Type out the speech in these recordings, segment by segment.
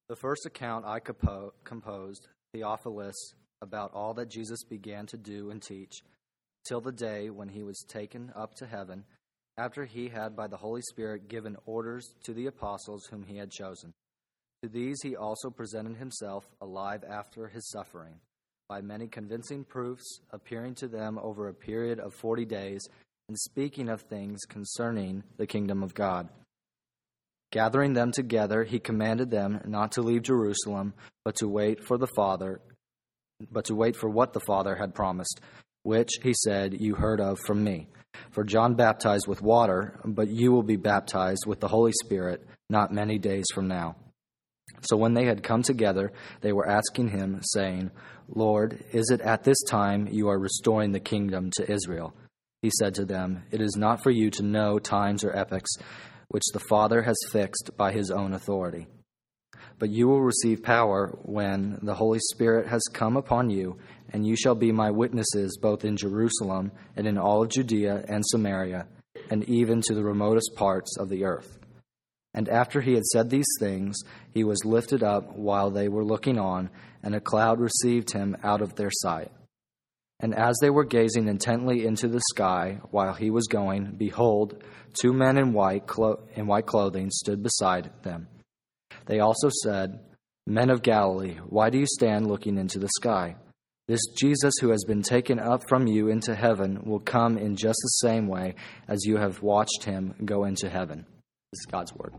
The first account I composed, Theophilus, about all that Jesus began to do and teach, till the day when he was taken up to heaven, after he had by the Holy Spirit given orders to the apostles whom he had chosen. To these he also presented himself alive after his suffering, by many convincing proofs, appearing to them over a period of 40 days, and speaking of things concerning the kingdom of God. Gathering them together, he commanded them not to leave Jerusalem, but to wait for what the Father had promised, which, he said, you heard of from me. For John baptized with water, but you will be baptized with the Holy Spirit not many days from now. So when they had come together, they were asking him, saying, Lord, is it at this time you are restoring the kingdom to Israel? He said to them, It is not for you to know times or epochs which the Father has fixed by his own authority. But you will receive power when the Holy Spirit has come upon you, and you shall be my witnesses both in Jerusalem and in all of Judea and Samaria, and even to the remotest parts of the earth. And after he had said these things, he was lifted up while they were looking on, and a cloud received him out of their sight. And as they were gazing intently into the sky while he was going, behold, 2 men in white clothing stood beside them. They also said, Men of Galilee, why do you stand looking into the sky? This Jesus who has been taken up from you into heaven will come in just the same way as you have watched him go into heaven. This is God's word.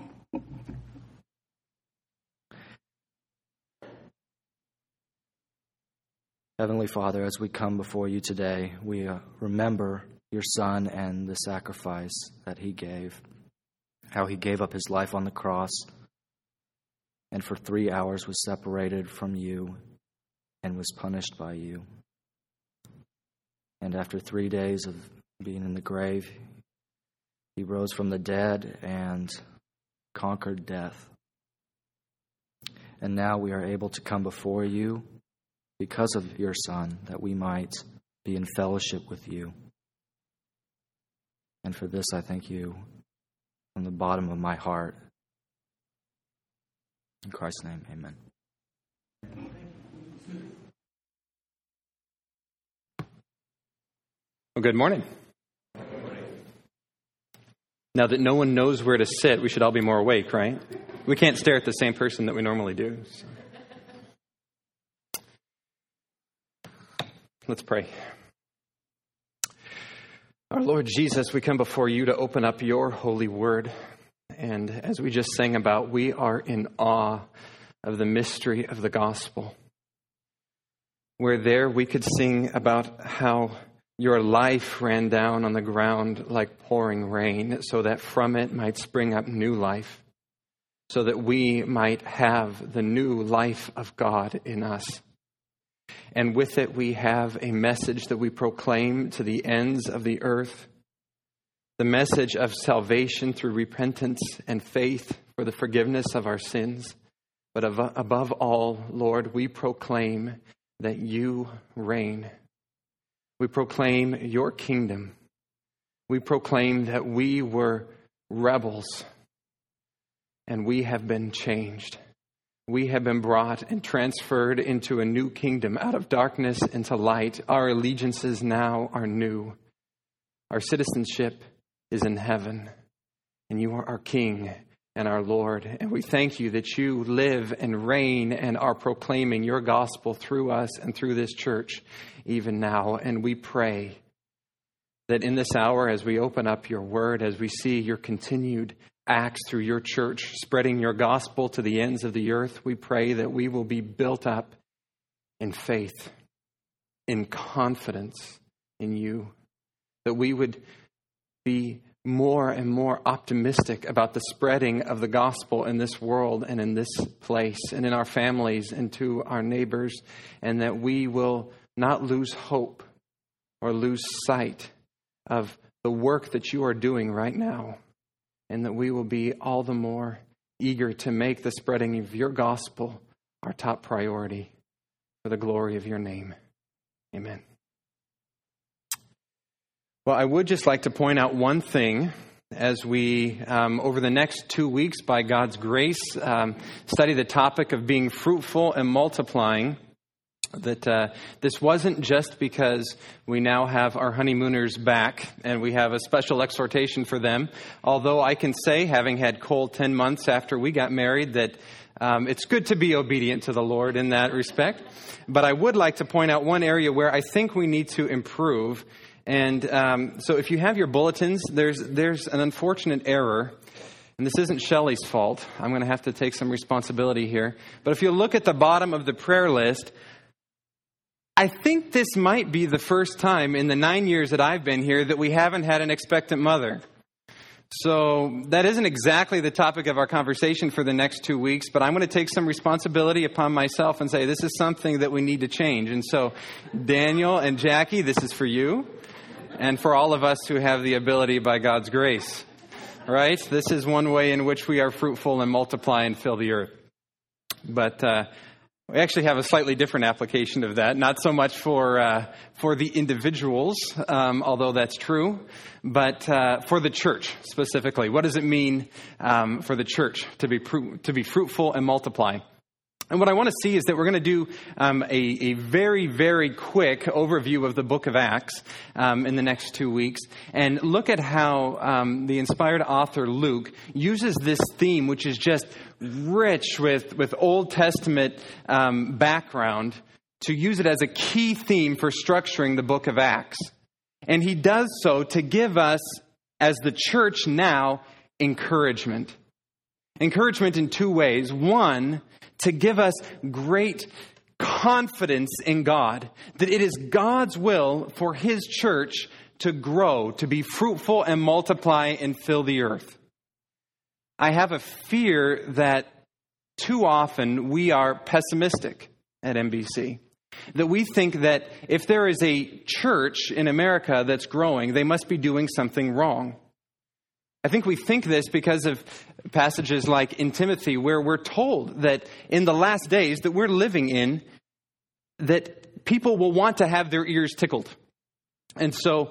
Heavenly Father, as we come before you today, we remember your Son and the sacrifice that he gave, how he gave up his life on the cross, and for 3 hours was separated from you and was punished by you. And after 3 days of being in the grave, he rose from the dead and conquered death. And now we are able to come before you because of your Son, that we might be in fellowship with you. And for this I thank you from the bottom of my heart. In Christ's name, amen. Well, good morning. Now that no one knows where to sit, we should all be more awake, right? We can't stare at the same person that we normally do. So. Let's pray. Our Lord Jesus, we come before you to open up your holy word. And as we just sang about, we are in awe of the mystery of the gospel. Where there we could sing about how your life ran down on the ground like pouring rain, so that from it might spring up new life, so that we might have the new life of God in us. And with it we have a message that we proclaim to the ends of the earth, the message of salvation through repentance and faith for the forgiveness of our sins. But above all, Lord, we proclaim that you reign. We proclaim your kingdom. We proclaim that we were rebels and we have been changed. We have been brought and transferred into a new kingdom, out of darkness into light. Our allegiances now are new. Our citizenship is in heaven, and you are our King and our Lord. And we thank you that you live and reign and are proclaiming your gospel through us and through this church even now. And we pray that in this hour, as we open up your word, as we see your continued acts through your church, spreading your gospel to the ends of the earth, we pray that we will be built up in faith, in confidence in you, that we would be more and more optimistic about the spreading of the gospel in this world and in this place and in our families and to our neighbors, and that we will not lose hope or lose sight of the work that you are doing right now, and that we will be all the more eager to make the spreading of your gospel our top priority for the glory of your name. Amen. Well, I would just like to point out one thing as we, over the next 2 weeks, by God's grace, study the topic of being fruitful and multiplying. That this wasn't just because we now have our honeymooners back and we have a special exhortation for them. Although I can say, having had Cole 10 months after we got married, that it's good to be obedient to the Lord in that respect. But I would like to point out one area where I think we need to improve. And so if you have your bulletins, there's an unfortunate error. And this isn't Shelley's fault. I'm going to have to take some responsibility here. But if you look at the bottom of the prayer list, I think this might be the first time in the 9 years that I've been here that we haven't had an expectant mother. So that isn't exactly the topic of our conversation for the next 2 weeks, but I'm going to take some responsibility upon myself and say this is something that we need to change. And so Daniel and Jackie, this is for you and for all of us who have the ability by God's grace. Right? This is one way in which we are fruitful and multiply and fill the earth. But we actually have a slightly different application of that, not so much for the individuals, although that's true, but for the church specifically. What does it mean for the church to be fruitful and multiply? And what I want to see is that we're going to do a very, very quick overview of the book of Acts in the next 2 weeks and look at how the inspired author Luke uses this theme, which is just rich with Old Testament background, to use it as a key theme for structuring the book of Acts. And he does so to give us, as the church now, encouragement. Encouragement in two ways. One, to give us great confidence in God, that it is God's will for His church to grow, to be fruitful and multiply and fill the earth. I have a fear that too often we are pessimistic at NBC. That we think that if there is a church in America that's growing, they must be doing something wrong. I think we think this because of passages like in Timothy, where we're told that in the last days that we're living in, that people will want to have their ears tickled. And so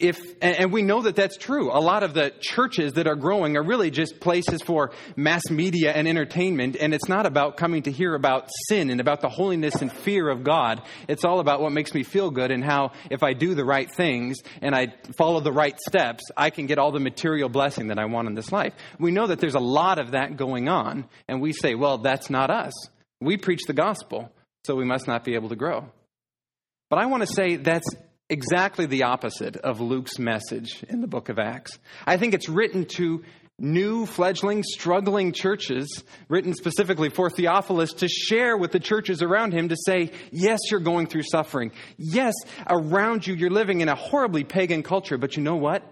and we know that that's true. A lot of the churches that are growing are really just places for mass media and entertainment. And it's not about coming to hear about sin and about the holiness and fear of God. It's all about what makes me feel good and how if I do the right things and I follow the right steps, I can get all the material blessing that I want in this life. We know that there's a lot of that going on. And we say, well, that's not us. We preach the gospel, so we must not be able to grow. But I want to say that's exactly the opposite of Luke's message in the book of Acts. I think it's written to new, fledgling, struggling churches, written specifically for Theophilus to share with the churches around him to say, yes, you're going through suffering. Yes, around you, you're living in a horribly pagan culture, but you know what?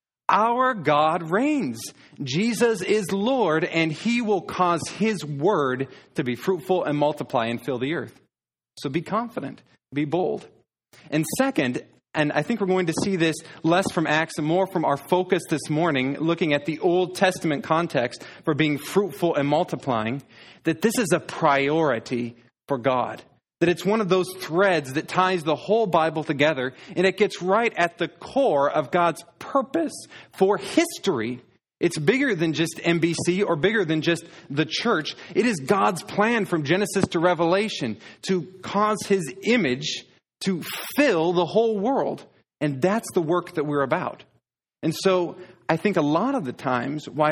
Our God reigns. Jesus is Lord, and He will cause His word to be fruitful and multiply and fill the earth. So be confident, be bold. And second, and I think we're going to see this less from Acts and more from our focus this morning, looking at the Old Testament context for being fruitful and multiplying, that this is a priority for God. That it's one of those threads that ties the whole Bible together, and it gets right at the core of God's purpose for history. It's bigger than just NBC or bigger than just the church. It is God's plan from Genesis to Revelation to cause His image to fill the whole world. And that's the work that we're about. And so I think a lot of the times why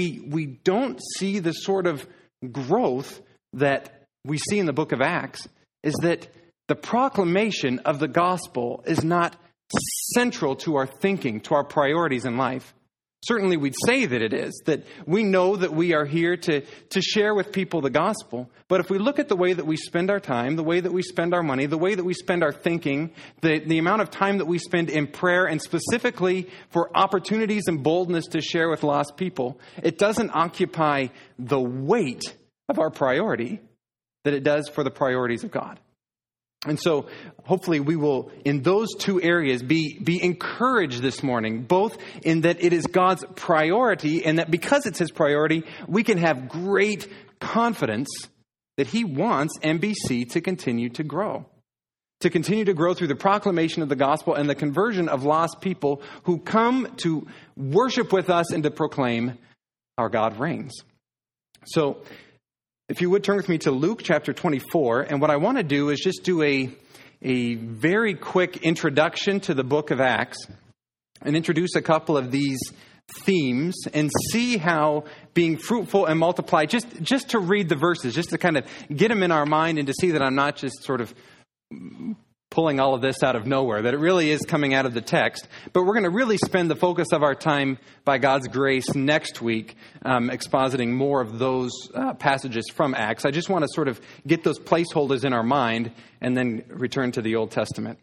we don't see the sort of growth that we see in the book of Acts is that the proclamation of the gospel is not central to our thinking, to our priorities in life. Certainly we'd say that it is, that we know that we are here to share with people the gospel. But if we look at the way that we spend our time, the way that we spend our money, the way that we spend our thinking, the amount of time that we spend in prayer, and specifically for opportunities and boldness to share with lost people, it doesn't occupy the weight of our priority that it does for the priorities of God. And so hopefully we will, in those two areas, be encouraged this morning, both in that it is God's priority and that because it's His priority, we can have great confidence that He wants NBC to continue to grow, to continue to grow through the proclamation of the gospel and the conversion of lost people who come to worship with us and to proclaim our God reigns. So, if you would turn with me to Luke chapter 24, and what I want to do is just do a very quick introduction to the book of Acts and introduce a couple of these themes and see how being fruitful and multiply, just to read the verses, just to kind of get them in our mind and to see that I'm not just sort of pulling all of this out of nowhere, that it really is coming out of the text. But we're going to really spend the focus of our time, by God's grace, next week expositing more of those passages from Acts. I just want to sort of get those placeholders in our mind and then return to the Old Testament.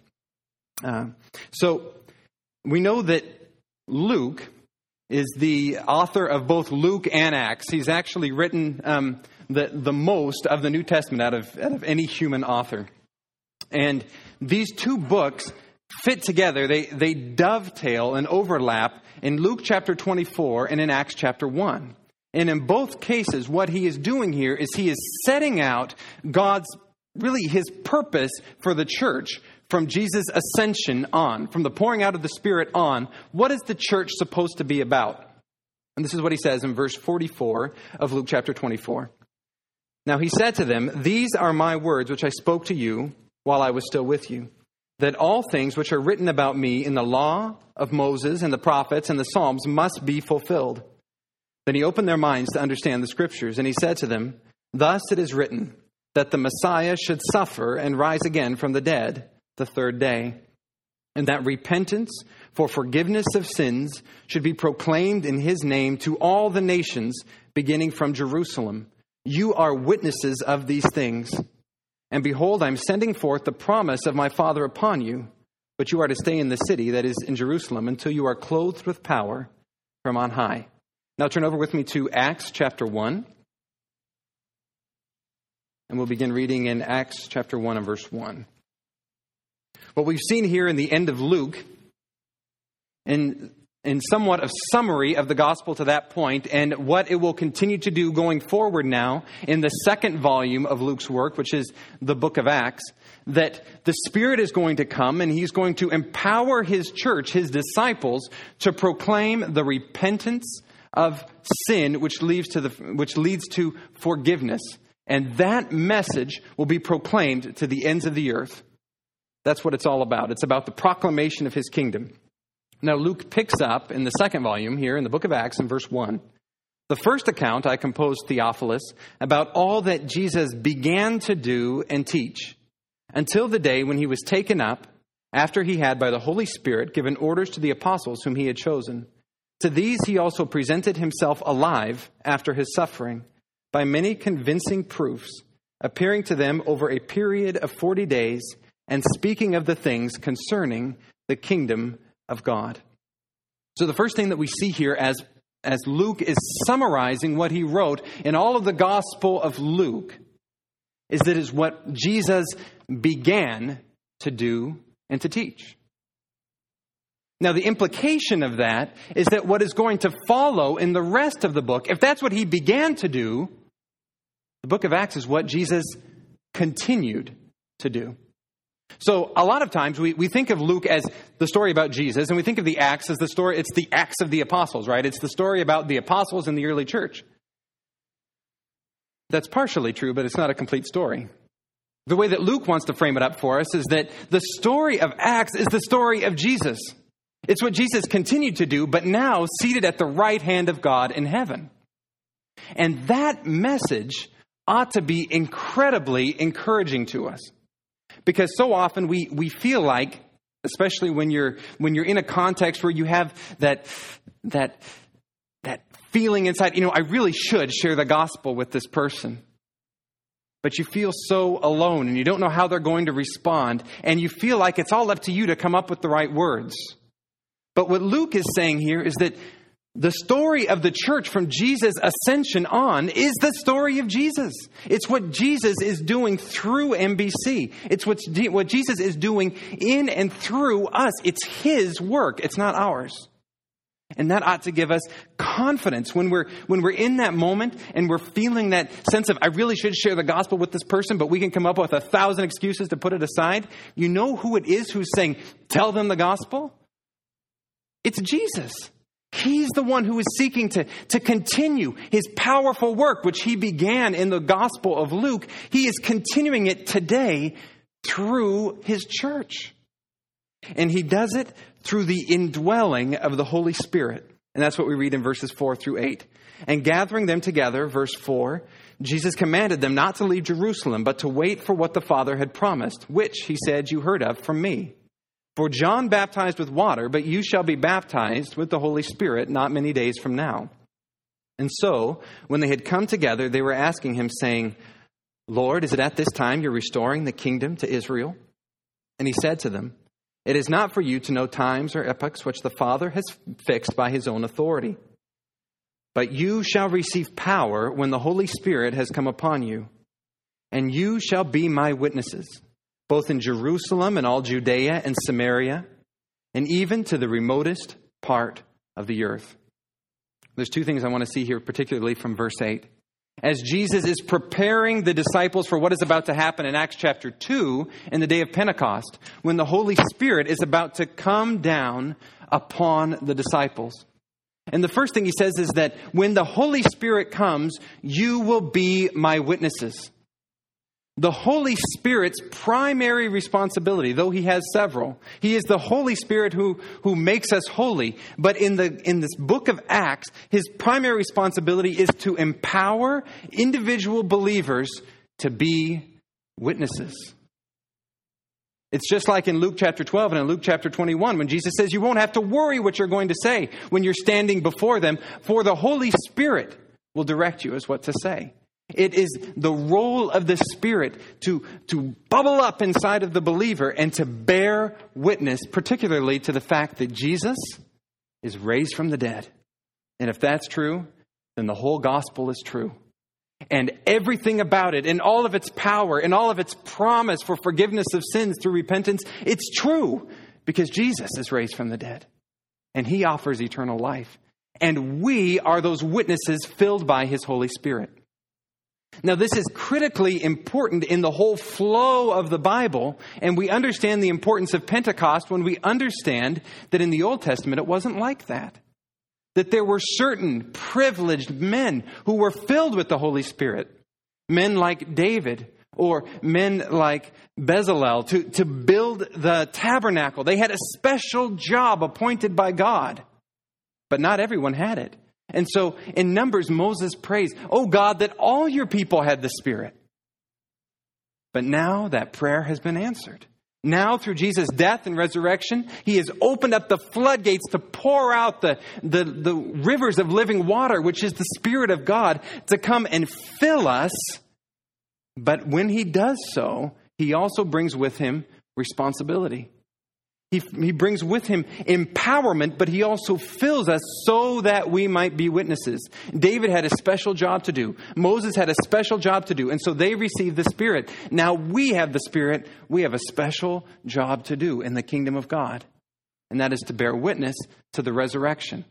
So we know that Luke is the author of both Luke and Acts. He's actually written the most of the New Testament out of any human author. And these two books fit together. They dovetail and overlap in Luke chapter 24 and in Acts chapter 1. And in both cases, what he is doing here is he is setting out his purpose for the church from Jesus' ascension on, from the pouring out of the Spirit on. What is the church supposed to be about? And this is what he says in verse 44 of Luke chapter 24. Now he said to them, "These are my words which I spoke to you while I was still with you, that all things which are written about me in the law of Moses and the prophets and the Psalms must be fulfilled." Then he opened their minds to understand the Scriptures, and he said to them, "Thus it is written, that the Messiah should suffer and rise again from the dead the third day, and that repentance for forgiveness of sins should be proclaimed in his name to all the nations, beginning from Jerusalem. You are witnesses of these things. And behold, I am sending forth the promise of my Father upon you, but you are to stay in the city that is in Jerusalem until you are clothed with power from on high." Now turn over with me to Acts chapter 1. And we'll begin reading in Acts chapter 1 and verse 1. What we've seen here in the end of Luke, in somewhat of summary of the gospel to that point, and what it will continue to do going forward now in the second volume of Luke's work, which is the book of Acts, that the Spirit is going to come and he's going to empower his church, his disciples, to proclaim the repentance of sin, which leads to forgiveness. And that message will be proclaimed to the ends of the earth. That's what it's all about. It's about the proclamation of his kingdom. Now, Luke picks up in the second volume here in the book of Acts in verse 1. "The first account I composed, Theophilus, about all that Jesus began to do and teach, until the day when he was taken up, after he had by the Holy Spirit given orders to the apostles whom he had chosen. To these he also presented himself alive after his suffering, by many convincing proofs, appearing to them over a period of 40 days, and speaking of the things concerning the kingdom of God." So the first thing that we see here as Luke is summarizing what he wrote in all of the Gospel of Luke is that is what Jesus began to do and to teach. Now, the implication of that is that what is going to follow in the rest of the book, if that's what he began to do, the book of Acts is what Jesus continued to do. So a lot of times we think of Luke as the story about Jesus, and we think of the Acts as it's the Acts of the Apostles, right? It's the story about the apostles in the early church. That's partially true, but it's not a complete story. The way that Luke wants to frame it up for us is that the story of Acts is the story of Jesus. It's what Jesus continued to do, but now seated at the right hand of God in heaven. And that message ought to be incredibly encouraging to us. Because so often we feel like, especially when you're in a context where you have that feeling inside, I really should share the gospel with this person. But you feel so alone and you don't know how they're going to respond. And you feel like it's all up to you to come up with the right words. But what Luke is saying here is that the story of the church from Jesus' ascension on is the story of Jesus. It's what Jesus is doing through MBC. It's what Jesus is doing in and through us. It's his work. It's not ours. And that ought to give us confidence when we're in that moment and we're feeling that sense of, I really should share the gospel with this person, but we can come up with 1,000 excuses to put it aside. You know who it is who's saying, tell them the gospel? It's Jesus. He's the one who is seeking to continue his powerful work, which he began in the Gospel of Luke. He is continuing it today through his church. And he does it through the indwelling of the Holy Spirit. And that's what we read in verses 4 through 8. And gathering them together, verse 4, Jesus commanded them not to leave Jerusalem, but to wait for what the Father had promised, which, he said, you heard of from me. For John baptized with water, but you shall be baptized with the Holy Spirit not many days from now. And so, when they had come together, they were asking him, saying, Lord, is it at this time you're restoring the kingdom to Israel? And he said to them, it is not for you to know times or epochs which the Father has fixed by his own authority. But you shall receive power when the Holy Spirit has come upon you. And you shall be my witnesses, both in Jerusalem and all Judea and Samaria, and even to the remotest part of the earth. There's two things I want to see here, particularly from verse 8. As Jesus is preparing the disciples for what is about to happen in Acts chapter 2, in the day of Pentecost, when the Holy Spirit is about to come down upon the disciples. And the first thing he says is that when the Holy Spirit comes, you will be my witnesses. The Holy Spirit's primary responsibility, though he has several, he is the Holy Spirit who makes us holy. But in this book of Acts, his primary responsibility is to empower individual believers to be witnesses. It's just like in Luke chapter 12 and in Luke chapter 21, when Jesus says you won't have to worry what you're going to say when you're standing before them, for the Holy Spirit will direct you as what to say. It is the role of the Spirit to bubble up inside of the believer and to bear witness, particularly to the fact that Jesus is raised from the dead. And if that's true, then the whole gospel is true. And everything about it, and all of its power, and all of its promise for forgiveness of sins through repentance, it's true because Jesus is raised from the dead. And he offers eternal life. And we are those witnesses filled by his Holy Spirit. Now, this is critically important in the whole flow of the Bible, and we understand the importance of Pentecost when we understand that in the Old Testament it wasn't like that. That there were certain privileged men who were filled with the Holy Spirit. Men like David or men like Bezalel to build the tabernacle. They had a special job appointed by God, but not everyone had it. And so in Numbers, Moses prays, oh God, that all your people had the Spirit. But now that prayer has been answered. Now through Jesus' death and resurrection, he has opened up the floodgates to pour out the rivers of living water, which is the Spirit of God, to come and fill us. But when he does so, he also brings with him responsibility. He brings with him empowerment, but he also fills us so that we might be witnesses. David had a special job to do. Moses had a special job to do. And so they received the Spirit. Now we have the Spirit. We have a special job to do in the kingdom of God. And that is to bear witness to the resurrection.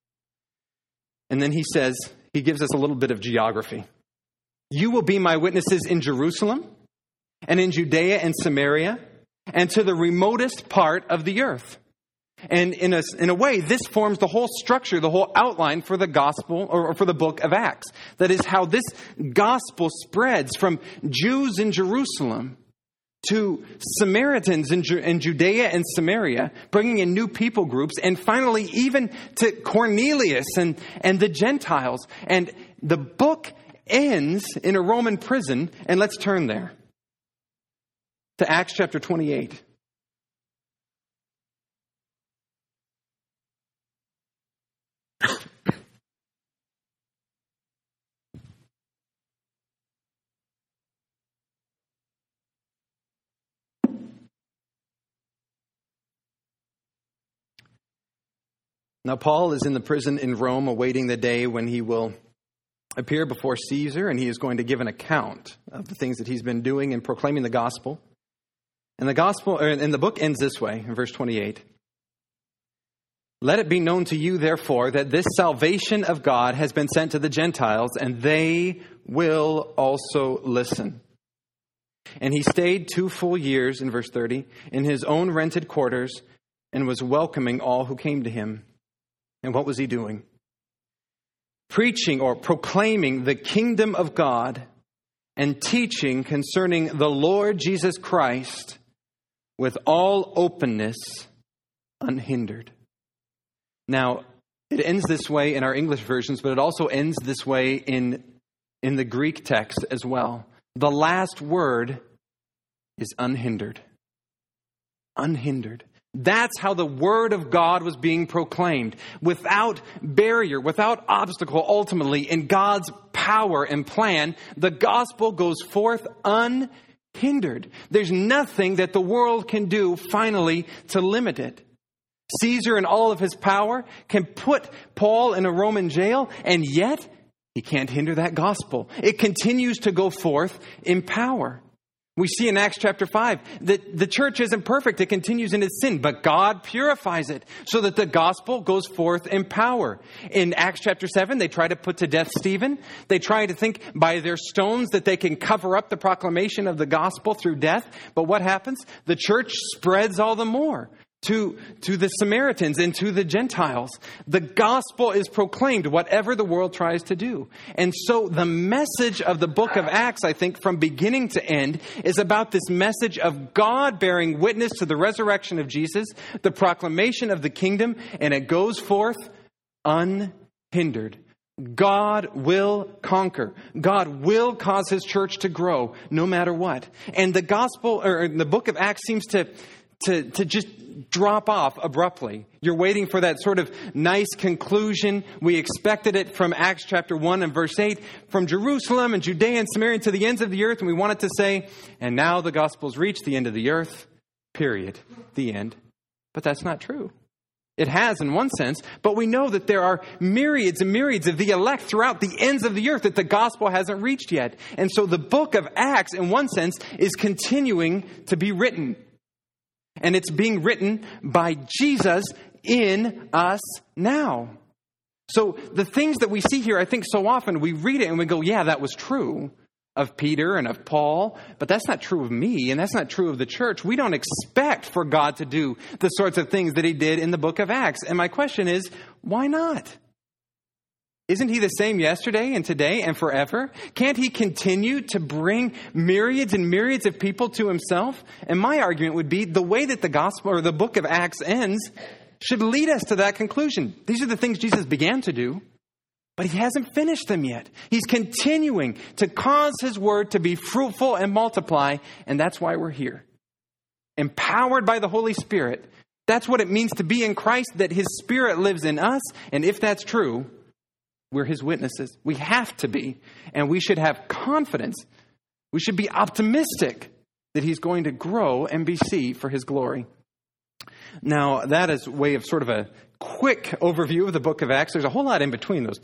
And then he says, he gives us a little bit of geography. You will be my witnesses in Jerusalem and in Judea and Samaria, and to the remotest part of the earth. And in a way, this forms the whole structure, the whole outline for the gospel or for the book of Acts. That is how this gospel spreads from Jews in Jerusalem to Samaritans in Judea and Samaria, bringing in new people groups, and finally even to Cornelius and the Gentiles. And the book ends in a Roman prison, and let's turn there. To Acts chapter 28. Now, Paul is in the prison in Rome awaiting the day when he will appear before Caesar, and he is going to give an account of the things that he's been doing in proclaiming the gospel. And the book ends this way, in verse 28. Let it be known to you, therefore, that this salvation of God has been sent to the Gentiles, and they will also listen. And he stayed 2 full years, in verse 30, in his own rented quarters, and was welcoming all who came to him. And what was he doing? Preaching or proclaiming the kingdom of God and teaching concerning the Lord Jesus Christ with all openness, unhindered. Now, it ends this way in our English versions, but it also ends this way in the Greek text as well. The last word is unhindered. Unhindered. That's how the word of God was being proclaimed. Without barrier, without obstacle, ultimately, in God's power and plan, the gospel goes forth unhindered. There's nothing that the world can do, finally, to limit it. Caesar in all of his power can put Paul in a Roman jail, and yet he can't hinder that gospel. It continues to go forth in power. We see in Acts chapter 5 that the church isn't perfect. It continues in its sin, but God purifies it so that the gospel goes forth in power. In Acts chapter 7, they try to put to death Stephen. They try to think by their stones that they can cover up the proclamation of the gospel through death. But what happens? The church spreads all the more to the Samaritans and to the Gentiles. The gospel is proclaimed, whatever the world tries to do. And so the message of the book of Acts, I think, from beginning to end, is about this message of God bearing witness to the resurrection of Jesus, the proclamation of the kingdom, and it goes forth unhindered. God will conquer. God will cause his church to grow no matter what. And the gospel, or the book of Acts, seems to just drop off abruptly. You're waiting for that sort of nice conclusion. We expected it from Acts chapter 1 and verse 8, from Jerusalem and Judea and Samaria to the ends of the earth. And we wanted to say, and now the gospel's reached the end of the earth, period, the end. But that's not true. It has in one sense, but we know that there are myriads and myriads of the elect throughout the ends of the earth that the gospel hasn't reached yet. And so the book of Acts, in one sense, is continuing to be written. And it's being written by Jesus in us now. So the things that we see here, I think so often we read it and we go, yeah, that was true of Peter and of Paul, but that's not true of me, and that's not true of the church. We don't expect for God to do the sorts of things that he did in the book of Acts. And my question is, why not? Isn't he the same yesterday and today and forever? Can't he continue to bring myriads and myriads of people to himself? And my argument would be the way that the gospel or the book of Acts ends should lead us to that conclusion. These are the things Jesus began to do, but he hasn't finished them yet. He's continuing to cause his word to be fruitful and multiply, and that's why we're here. Empowered by the Holy Spirit. That's what it means to be in Christ, that his Spirit lives in us, and if that's true, we're his witnesses. We have to be. And we should have confidence. We should be optimistic that he's going to grow and be seen for his glory. Now, that is a way of sort of a quick overview of the book of Acts. There's a whole lot in between those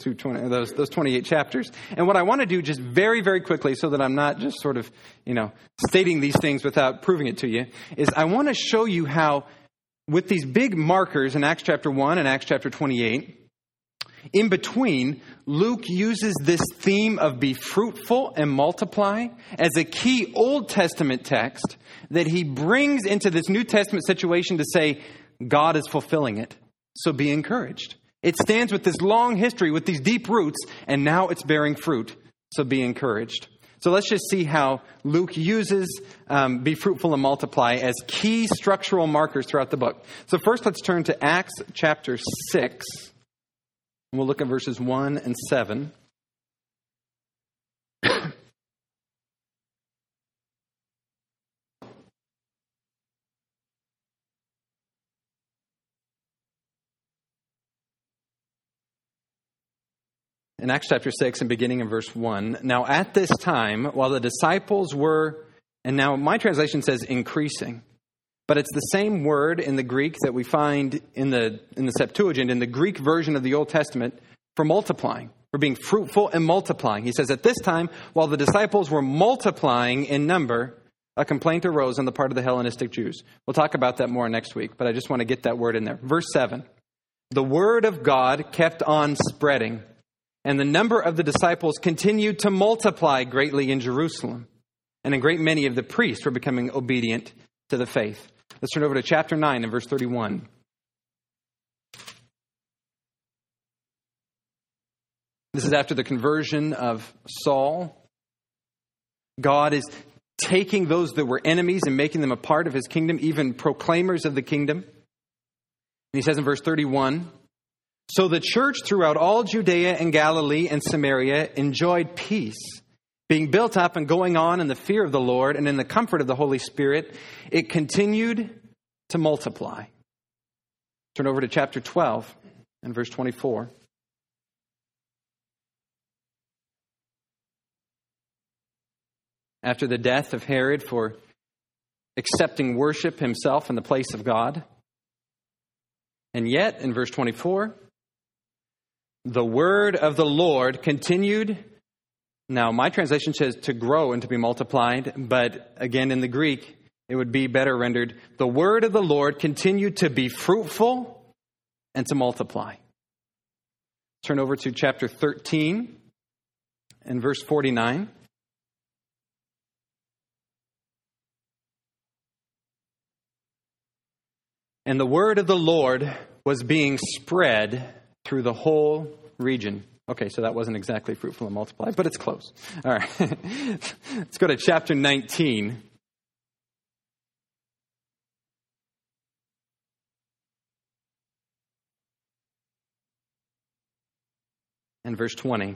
28 chapters. And what I want to do just very, very quickly, so that I'm not just sort of, stating these things without proving it to you, is I want to show you how with these big markers in Acts chapter 1 and Acts chapter 28, in between, Luke uses this theme of be fruitful and multiply as a key Old Testament text that he brings into this New Testament situation to say, God is fulfilling it. So be encouraged. It stands with this long history, with these deep roots, and now it's bearing fruit. So be encouraged. So let's just see how Luke uses be fruitful and multiply as key structural markers throughout the book. So first, let's turn to Acts chapter 6. And we'll look at verses 1 and 7. In Acts chapter 6 and beginning in verse 1, now at this time, while the disciples were, and now my translation says increasing, but it's the same word in the Greek that we find in the Septuagint, in the Greek version of the Old Testament, for multiplying, for being fruitful and multiplying. He says, at this time, while the disciples were multiplying in number, a complaint arose on the part of the Hellenistic Jews. We'll talk about that more next week, but I just want to get that word in there. Verse 7. the word of God kept on spreading, and the number of the disciples continued to multiply greatly in Jerusalem. And a great many of the priests were becoming obedient to the faith. Let's turn over to chapter 9 and verse 31. This is after the conversion of Saul. God is taking those that were enemies and making them a part of his kingdom, even proclaimers of the kingdom. And he says in verse 31, "So the church throughout all Judea and Galilee and Samaria enjoyed peace, being built up and going on in the fear of the Lord and in the comfort of the Holy Spirit. It continued to multiply." Turn over to chapter 12 and verse 24. After the death of Herod for accepting worship himself in the place of God. And yet, in verse 24, the word of the Lord continued. Now, my translation says to grow and to be multiplied, but again in the Greek, it would be better rendered, the word of the Lord continued to be fruitful and to multiply. Turn over to chapter 13 and verse 49. And the word of the Lord was being spread through the whole region. Okay, so that wasn't exactly fruitful and multiplied, but it's close. All right. Let's go to chapter 19. And verse 20.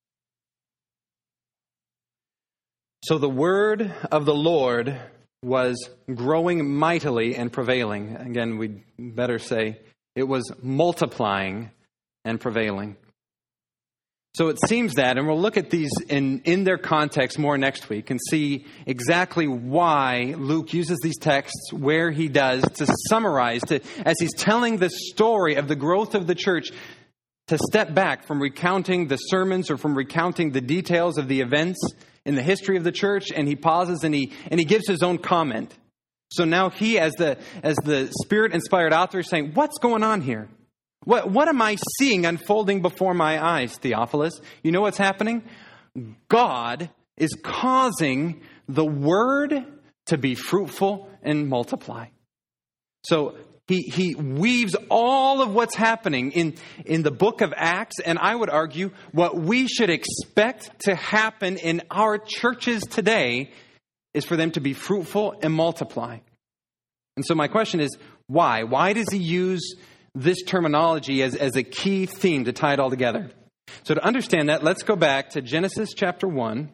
So the word of the Lord was growing mightily and prevailing. Again, we'd better say it was multiplying and prevailing. So it seems that, and we'll look at these in their context more next week and see exactly why Luke uses these texts where he does to summarize, as he's telling the story of the growth of the church, to step back from recounting the sermons or from recounting the details of the events in the history of the church, and he pauses and he gives his own comment. So now he, as the Spirit-inspired author, is saying, what's going on here? What am I seeing unfolding before my eyes, Theophilus? You know what's happening? God is causing the word to be fruitful and multiply. So he weaves all of what's happening in the book of Acts, and I would argue what we should expect to happen in our churches today is for them to be fruitful and multiply. And so my question is, why? Why does he use this terminology as a key theme to tie it all together? So to understand that, let's go back to Genesis chapter 1.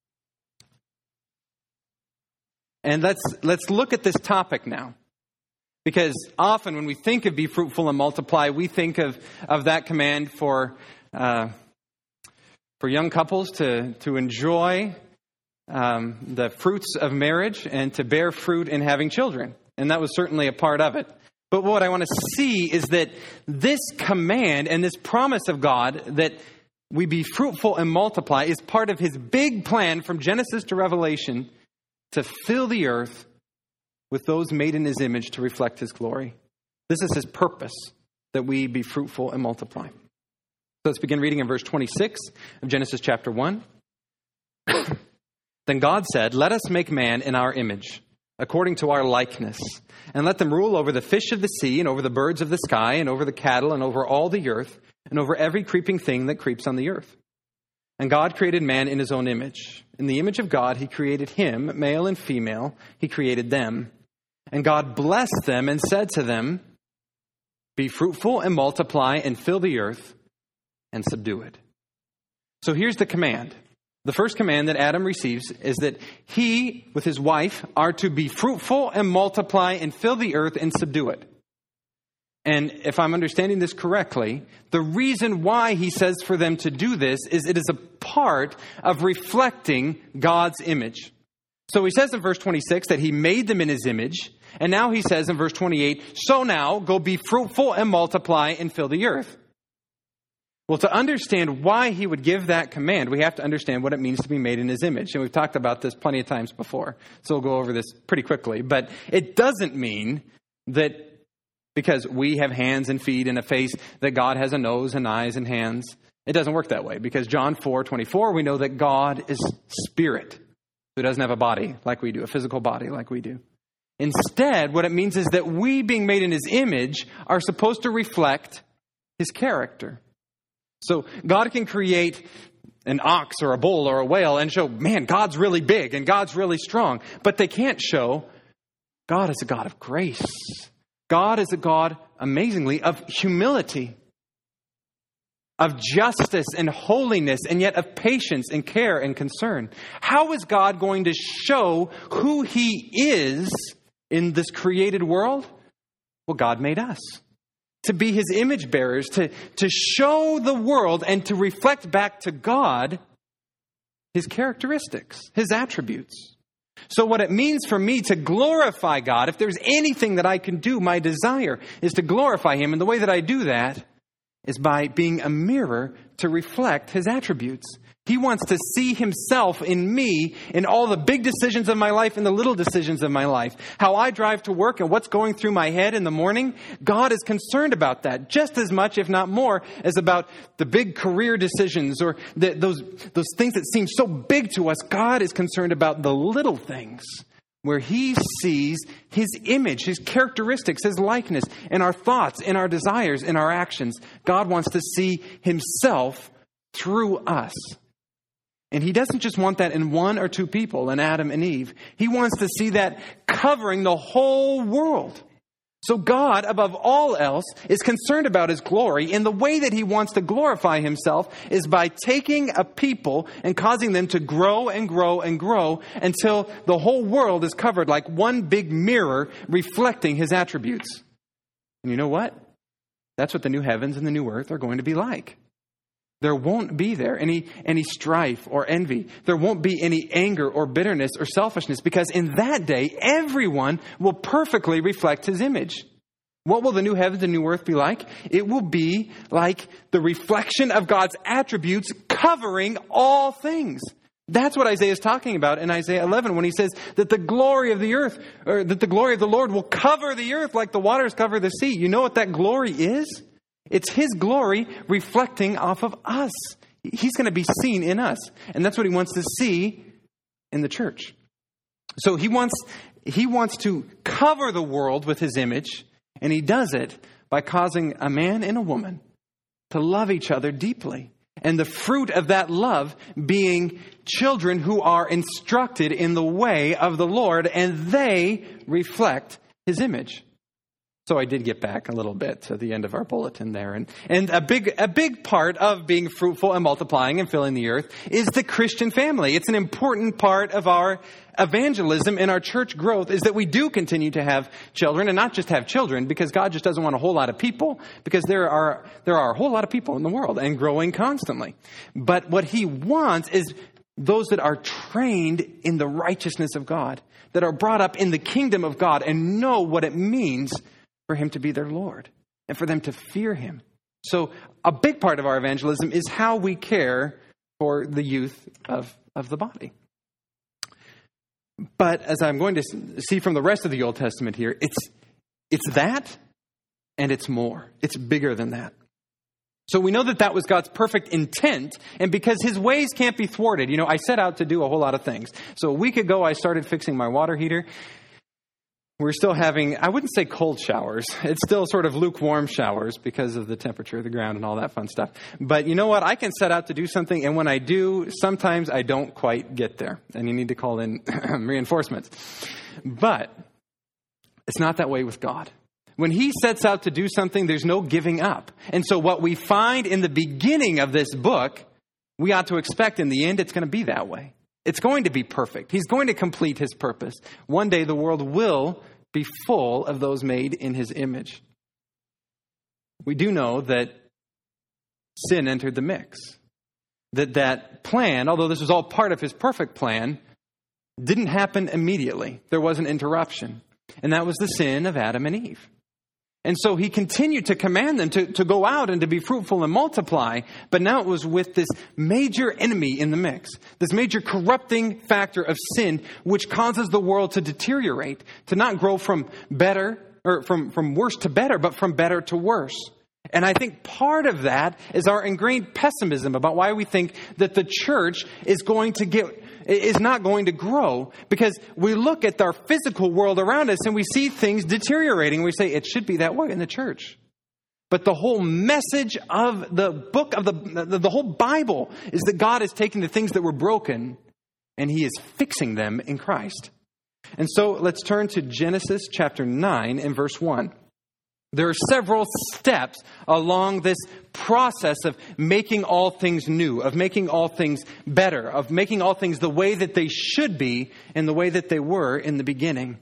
And let's look at this topic now. Because often when we think of be fruitful and multiply, we think of that command for young couples to enjoy the fruits of marriage and to bear fruit in having children. And that was certainly a part of it. But what I want to see is that this command and this promise of God that we be fruitful and multiply is part of his big plan from Genesis to Revelation to fill the earth with those made in his image to reflect his glory. This is his purpose, that we be fruitful and multiply. So let's begin reading in verse 26 of Genesis chapter 1. Then God said, "Let us make man in our image, according to our likeness, and let them rule over the fish of the sea, and over the birds of the sky, and over the cattle, and over all the earth, and over every creeping thing that creeps on the earth." And God created man in his own image. In the image of God, he created him, male and female, he created them. And God blessed them and said to them, "Be fruitful and multiply and fill the earth and subdue it." So here's the command. The first command that Adam receives is that he, with his wife, are to be fruitful and multiply and fill the earth and subdue it. And if I'm understanding this correctly, the reason why he says for them to do this is it is a part of reflecting God's image. So he says in verse 26 that he made them in his image. And now he says in verse 28, so now go be fruitful and multiply and fill the earth. Well, to understand why he would give that command, we have to understand what it means to be made in his image. And we've talked about this plenty of times before. So we'll go over this pretty quickly. But it doesn't mean that because we have hands and feet and a face, that God has a nose and eyes and hands. It doesn't work that way, because John 4:24, we know that God is spirit, who doesn't have a body like we do, a physical body like we do. Instead, what it means is that we, being made in his image, are supposed to reflect his character. So God can create an ox or a bull or a whale and show, man, God's really big and God's really strong. But they can't show God is a God of grace. God is a God, amazingly, of humility, of justice and holiness, and yet of patience and care and concern. How is God going to show who he is in this created world? Well, God made us to be his image bearers, to show the world and to reflect back to God his characteristics, his attributes. So what it means for me to glorify God, if there's anything that I can do, my desire is to glorify him. And the way that I do that is by being a mirror to reflect his attributes. He wants to see himself in me, in all the big decisions of my life and the little decisions of my life. How I drive to work and what's going through my head in the morning. God is concerned about that just as much, if not more, as about the big career decisions or those things that seem so big to us. God is concerned about the little things where he sees his image, his characteristics, his likeness, in our thoughts, in our desires, in our actions. God wants to see himself through us. And he doesn't just want that in one or two people, in Adam and Eve. He wants to see that covering the whole world. So God, above all else, is concerned about his glory. And the way that he wants to glorify himself is by taking a people and causing them to grow and grow and grow until the whole world is covered like one big mirror reflecting his attributes. And you know what? That's what the new heavens and the new earth are going to be like. There won't be there any strife or envy. There won't be any anger or bitterness or selfishness, because in that day, everyone will perfectly reflect his image. What will the new heavens and new earth be like? It will be like the reflection of God's attributes covering all things. That's what Isaiah is talking about in Isaiah 11 when he says that the glory of the earth, or that the glory of the Lord will cover the earth like the waters cover the sea. You know what that glory is? It's his glory reflecting off of us. He's going to be seen in us. And that's what he wants to see in the church. So he wants to cover the world with his image, and he does it by causing a man and a woman to love each other deeply. And the fruit of that love being children who are instructed in the way of the Lord, and they reflect his image. So I did get back a little bit to the end of our bulletin there. And a big part of being fruitful and multiplying and filling the earth is the Christian family. It's an important part of our evangelism and our church growth, is that we do continue to have children, and not just have children because God just doesn't want a whole lot of people, because there are a whole lot of people in the world and growing constantly. But what he wants is those that are trained in the righteousness of God, that are brought up in the kingdom of God and know what it means for him to be their Lord and for them to fear him. So a big part of our evangelism is how we care for the youth of the body. But as I'm going to see from the rest of the Old Testament here, it's that and it's more. It's bigger than that. So we know that was God's perfect intent, and because his ways can't be thwarted. You know, I set out to do a whole lot of things. So a week ago, I started fixing my water heater. We're still having, I wouldn't say cold showers. It's still sort of lukewarm showers because of the temperature of the ground and all that fun stuff. But you know what? I can set out to do something, and when I do, sometimes I don't quite get there. And you need to call in reinforcements. But it's not that way with God. When he sets out to do something, there's no giving up. And so what we find in the beginning of this book, we ought to expect in the end it's going to be that way. It's going to be perfect. He's going to complete his purpose. One day the world will be full of those made in his image. We do know that sin entered the mix. That plan, although this was all part of his perfect plan, didn't happen immediately. There was an interruption. And that was the sin of Adam and Eve. And so he continued to command them to go out and to be fruitful and multiply. But now it was with this major enemy in the mix, this major corrupting factor of sin, which causes the world to deteriorate, to not grow from better or from worse to better, but from better to worse. And I think part of that is our ingrained pessimism about why we think that the church is not going to grow, because we look at our physical world around us and we see things deteriorating. We say it should be that way in the church. But the whole message of the book of the whole Bible is that God is taking the things that were broken and He is fixing them in Christ. And so let's turn to Genesis chapter 9 and verse 1. There are several steps along this process of making all things new, of making all things better, of making all things the way that they should be and the way that they were in the beginning.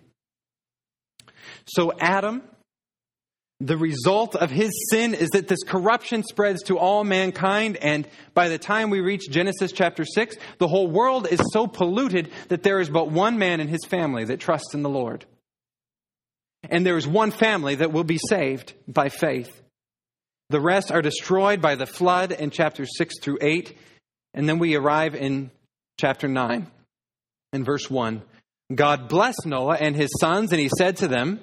So Adam, the result of his sin is that this corruption spreads to all mankind. And by the time we reach Genesis chapter 6, the whole world is so polluted that there is but one man and his family that trusts in the Lord. And there is one family that will be saved by faith. The rest are destroyed by the flood in chapters 6 through 8. And then we arrive in chapter 9. In verse 1, God blessed Noah and his sons, and He said to them,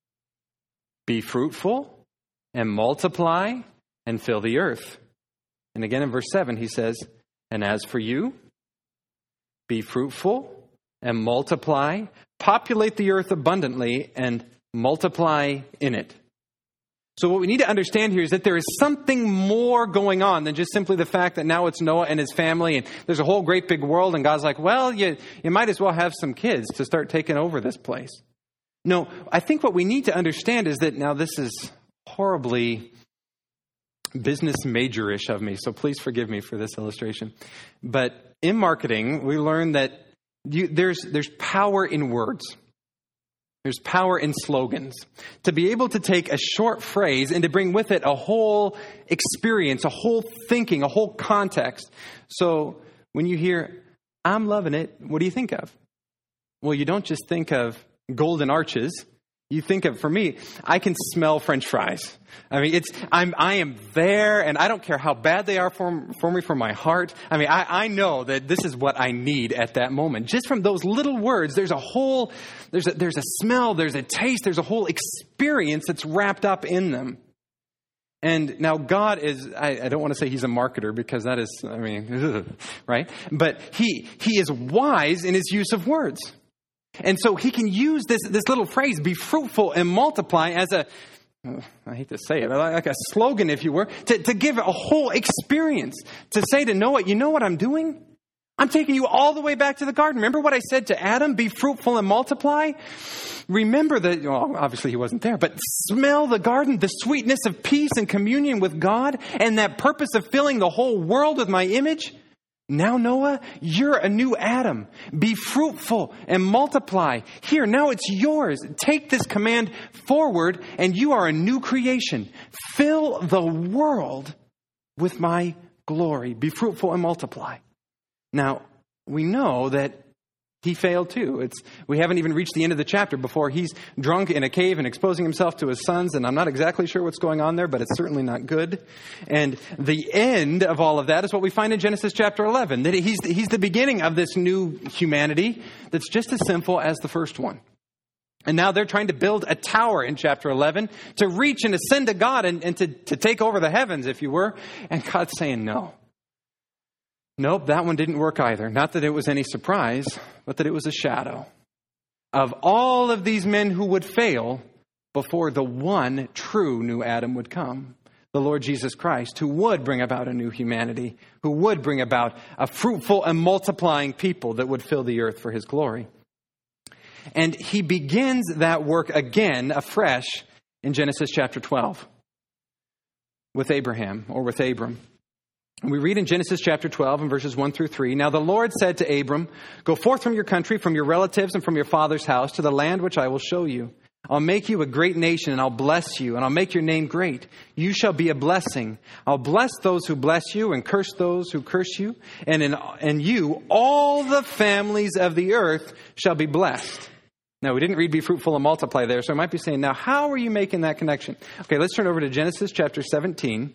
be fruitful and multiply and fill the earth. And again in verse 7, He says, and as for you, be fruitful and multiply, populate the earth abundantly, and multiply in it. So what we need to understand here is that there is something more going on than just simply the fact that now it's Noah and his family and there's a whole great big world, and God's like, well, you might as well have some kids to start taking over this place. No, I think what we need to understand is that, now this is horribly business major-ish of me, so please forgive me for this illustration. But in marketing, we learn that there's power in words. There's power in slogans. To be able to take a short phrase and to bring with it a whole experience, a whole thinking, a whole context. So when you hear, I'm loving it, what do you think of? Well, you don't just think of golden arches. You think of, for me, I can smell French fries. I mean, I am there, and I don't care how bad they are for me, for my heart. I mean, I know that this is what I need at that moment. Just from those little words, there's a smell, there's a taste, there's a whole experience that's wrapped up in them. And now God is, I don't want to say He's a marketer, because that is, right? But He is wise in His use of words. And so He can use this little phrase, be fruitful and multiply, as I hate to say it, like a slogan, if you were, to give a whole experience. To say to Noah, you know what I'm doing? I'm taking you all the way back to the garden. Remember what I said to Adam, be fruitful and multiply? Remember that, well, obviously he wasn't there, but smell the garden, the sweetness of peace and communion with God, and that purpose of filling the whole world with my image. Now, Noah, you're a new Adam. Be fruitful and multiply. Here, now it's yours. Take this command forward, and you are a new creation. Fill the world with my glory. Be fruitful and multiply. Now, we know that he failed too. We haven't even reached the end of the chapter before he's drunk in a cave and exposing himself to his sons. And I'm not exactly sure what's going on there, but it's certainly not good. And the end of all of that is what we find in Genesis chapter 11. That he's the beginning of this new humanity that's just as sinful as the first one. And now they're trying to build a tower in chapter 11 to reach and ascend to God and to take over the heavens, if you were. And God's saying no. Nope, that one didn't work either. Not that it was any surprise, but that it was a shadow of all of these men who would fail before the one true new Adam would come. The Lord Jesus Christ, who would bring about a new humanity, who would bring about a fruitful and multiplying people that would fill the earth for His glory. And He begins that work again, afresh, in Genesis chapter 12 with Abraham, or with Abram. We read in Genesis chapter 12 and verses 1 through 3, Now the Lord said to Abram, Go forth from your country, from your relatives, and from your father's house to the land which I will show you. I'll make you a great nation, and I'll bless you, and I'll make your name great. You shall be a blessing. I'll bless those who bless you, and curse those who curse you. And in you, all the families of the earth shall be blessed. Now, we didn't read be fruitful and multiply there, so I might be saying, now, how are you making that connection? Okay, let's turn over to Genesis chapter 17.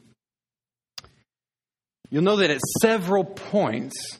You'll know that at several points,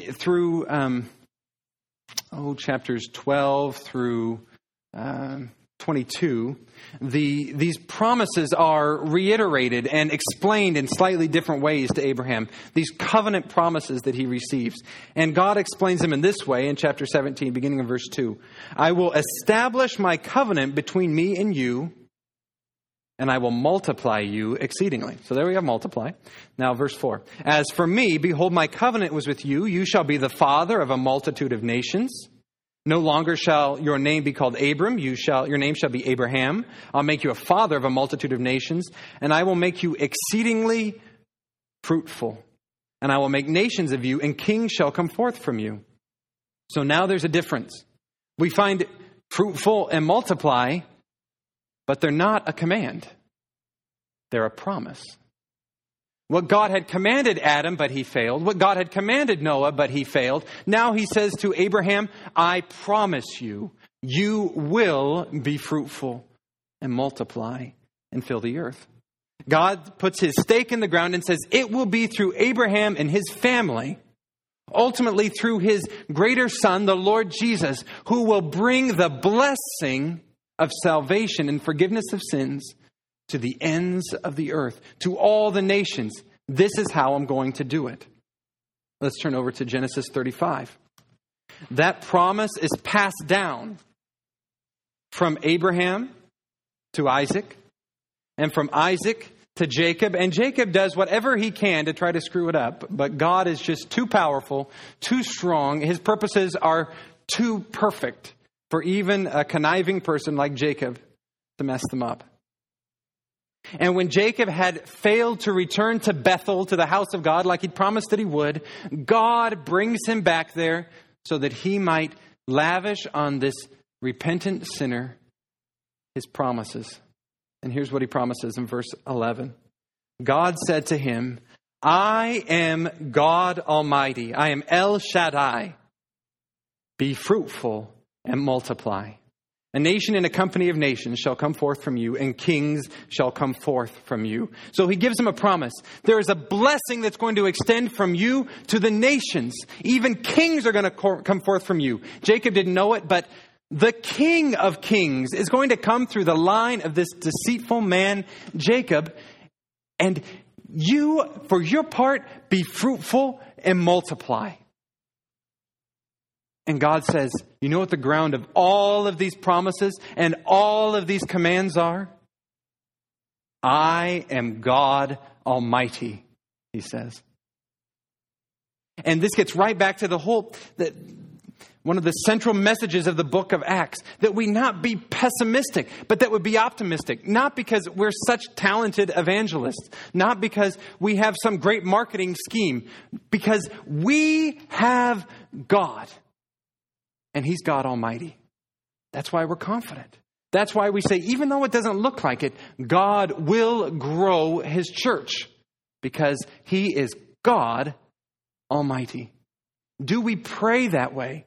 through chapters 12 through 22, these promises are reiterated and explained in slightly different ways to Abraham. These covenant promises that he receives. And God explains them in this way in chapter 17, beginning in verse 2. I will establish my covenant between me and you, and I will multiply you exceedingly. So there we have multiply. Now verse 4. As for me, behold, my covenant was with you. You shall be the father of a multitude of nations. No longer shall your name be called Abram. Your name shall be Abraham. I'll make you a father of a multitude of nations, and I will make you exceedingly fruitful. And I will make nations of you, and kings shall come forth from you. So now there's a difference. We find fruitful and multiply, but they're not a command. They're a promise. What God had commanded Adam, but he failed. What God had commanded Noah, but he failed. Now he says to Abraham, I promise you, you will be fruitful and multiply and fill the earth. God puts his stake in the ground and says it will be through Abraham and his family, ultimately through his greater son, the Lord Jesus, who will bring the blessing of salvation and forgiveness of sins to the ends of the earth, to all the nations. This is how I'm going to do it. Let's turn over to Genesis 35. That promise is passed down from Abraham to Isaac, and from Isaac to Jacob. And Jacob does whatever he can to try to screw it up, but God is just too powerful, too strong. His purposes are too perfect for even a conniving person like Jacob to mess them up. And when Jacob had failed to return to Bethel, to the house of God, like he'd promised that he would, God brings him back there so that he might lavish on this repentant sinner his promises. And here's what he promises in verse 11. God said to him, I am God Almighty. I am El Shaddai. Be fruitful and multiply. A nation and a company of nations shall come forth from you, and kings shall come forth from you. So he gives him a promise. There is a blessing that's going to extend from you to the nations. Even kings are going to come forth from you. Jacob didn't know it, but the King of Kings is going to come through the line of this deceitful man, Jacob. And you, for your part, be fruitful and multiply. And God says, you know what the ground of all of these promises and all of these commands are? I am God Almighty, he says. And this gets right back to one of the central messages of the book of Acts, that we not be pessimistic, but that we be optimistic. Not because we're such talented evangelists, not because we have some great marketing scheme, because we have God. And he's God Almighty. That's why we're confident. That's why we say, even though it doesn't look like it, God will grow his church because he is God Almighty. Do we pray that way?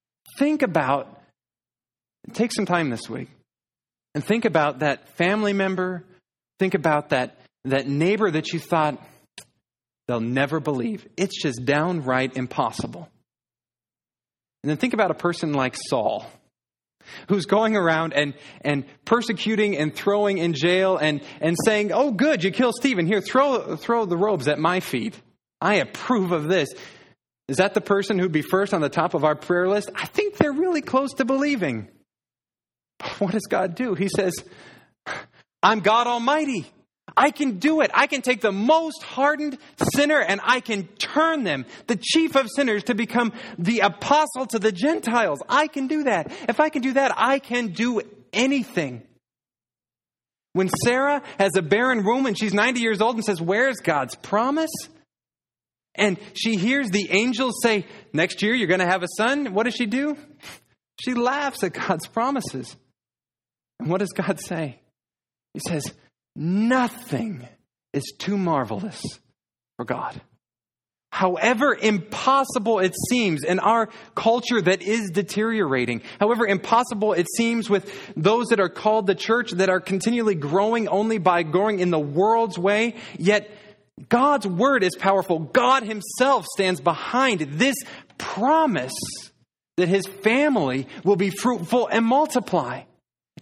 Take some time this week and think about that family member. Think about that neighbor that you thought they'll never believe. It's just downright impossible. And then think about a person like Saul, who's going around and persecuting and throwing in jail and saying, oh, good, you killed Stephen. Here, throw the robes at my feet. I approve of this. Is that the person who'd be first on the top of our prayer list? I think they're really close to believing. But what does God do? He says, I'm God Almighty. I can do it. I can take the most hardened sinner and I can turn them, the chief of sinners, to become the apostle to the Gentiles. I can do that. If I can do that, I can do anything. When Sarah has a barren womb and she's 90 years old and says, where's God's promise? And she hears the angels say, next year you're going to have a son. What does she do? She laughs at God's promises. And what does God say? He says, nothing is too marvelous for God. However impossible it seems in our culture that is deteriorating, however impossible it seems with those that are called the church that are continually growing only by growing in the world's way, yet God's word is powerful. God himself stands behind this promise that his family will be fruitful and multiply.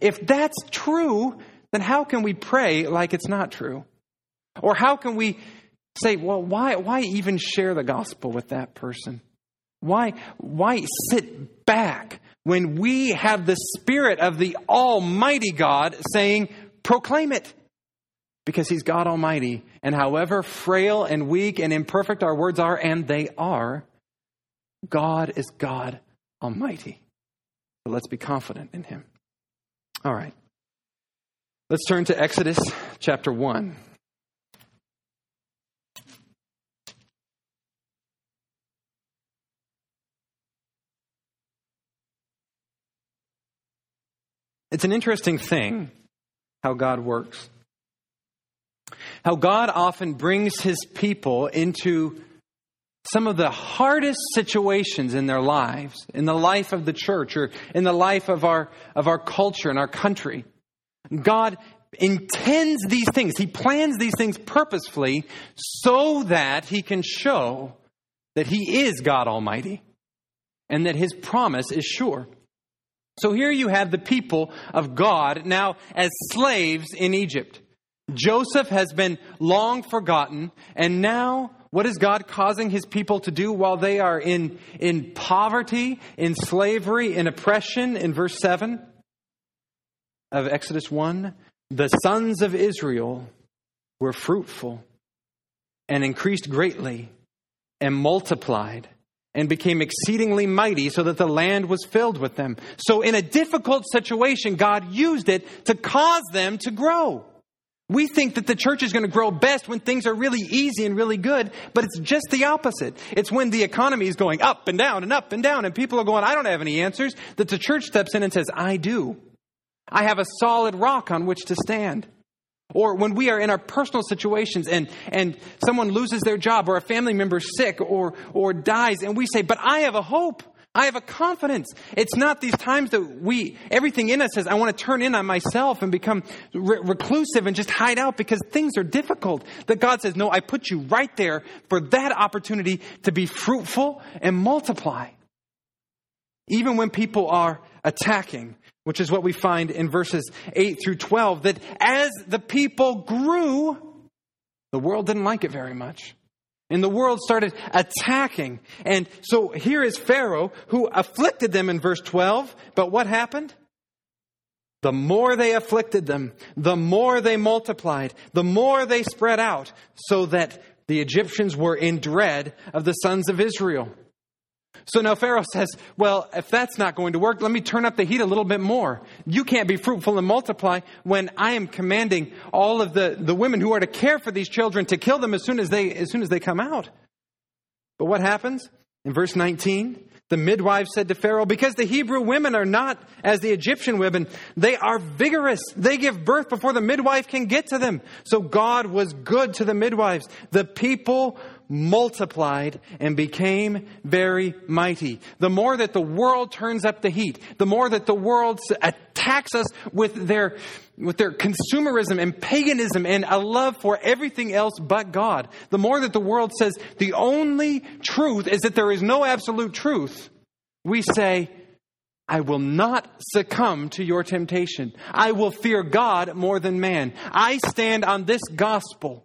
if that's true, then how can we pray like it's not true? Or how can we say, well, why even share the gospel with that person? Why sit back when we have the Spirit of the Almighty God saying, proclaim it? Because He's God Almighty. And however frail and weak and imperfect our words are, and they are, God is God Almighty. So let's be confident in Him. All right. Let's turn to Exodus chapter 1. It's an interesting thing how God works. How God often brings His people into some of the hardest situations in their lives, in the life of the church or in the life of our culture and our country. God intends these things. He plans these things purposefully so that He can show that He is God Almighty and that His promise is sure. So here you have the people of God now as slaves in Egypt. Joseph has been long forgotten, and now what is God causing His people to do while they are in poverty, in slavery, in oppression? In verse 7 of Exodus 1, the sons of Israel were fruitful and increased greatly and multiplied and became exceedingly mighty so that the land was filled with them. So in a difficult situation, God used it to cause them to grow. We think that the church is going to grow best when things are really easy and really good, but it's just the opposite. It's when the economy is going up and down and up and down and people are going, I don't have any answers, that the church steps in and says, I do. I have a solid rock on which to stand. Or when we are in our personal situations and someone loses their job or a family member is sick or dies, and we say, but I have a hope. I have a confidence. It's not these times that everything in us says, I want to turn in on myself and become reclusive and just hide out because things are difficult. That God says, no, I put you right there for that opportunity to be fruitful and multiply. Even when people are attacking, which is what we find in verses 8 through 12, that as the people grew, the world didn't like it very much. And the world started attacking. And so here is Pharaoh who afflicted them in verse 12. But what happened? The more they afflicted them, the more they multiplied, the more they spread out, so that the Egyptians were in dread of the sons of Israel. So now Pharaoh says, well, if that's not going to work, let me turn up the heat a little bit more. You can't be fruitful and multiply when I am commanding all of the women who are to care for these children to kill them as soon as they come out. But what happens? In verse 19, the midwife said to Pharaoh, because the Hebrew women are not as the Egyptian women, they are vigorous. They give birth before the midwife can get to them. So God was good to the midwives. The people multiplied and became very mighty. The more that the world turns up the heat, the more that the world attacks us with their consumerism and paganism and a love for everything else but God, the more that the world says the only truth is that there is no absolute truth, we say, I will not succumb to your temptation. I will fear God more than man. I stand on this gospel.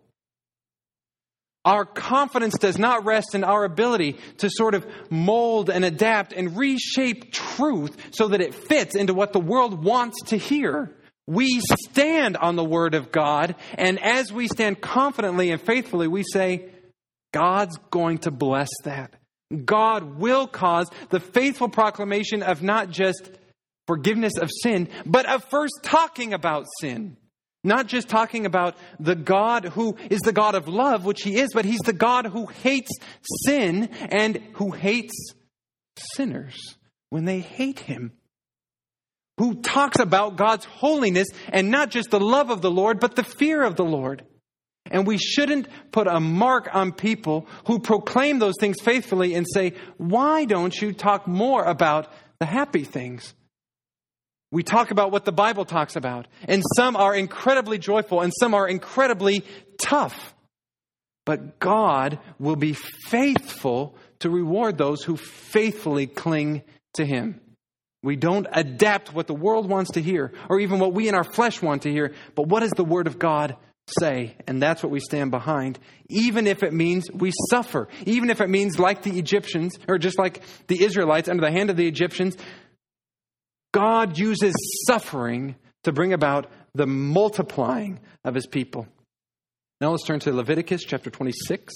Our confidence does not rest in our ability to sort of mold and adapt and reshape truth so that it fits into what the world wants to hear. We stand on the Word of God, and as we stand confidently and faithfully, we say, God's going to bless that. God will cause the faithful proclamation of not just forgiveness of sin, but of first talking about sin. Not just talking about the God who is the God of love, which He is, but He's the God who hates sin and who hates sinners when they hate Him. Who talks about God's holiness and not just the love of the Lord, but the fear of the Lord. And we shouldn't put a mark on people who proclaim those things faithfully and say, why don't you talk more about the happy things? We talk about what the Bible talks about. And some are incredibly joyful and some are incredibly tough. But God will be faithful to reward those who faithfully cling to Him. We don't adapt what the world wants to hear or even what we in our flesh want to hear. But what does the Word of God say? And that's what we stand behind, even if it means we suffer, even if it means like the Egyptians, or just like the Israelites under the hand of the Egyptians, God uses suffering to bring about the multiplying of his people. Now let's turn to Leviticus chapter 26.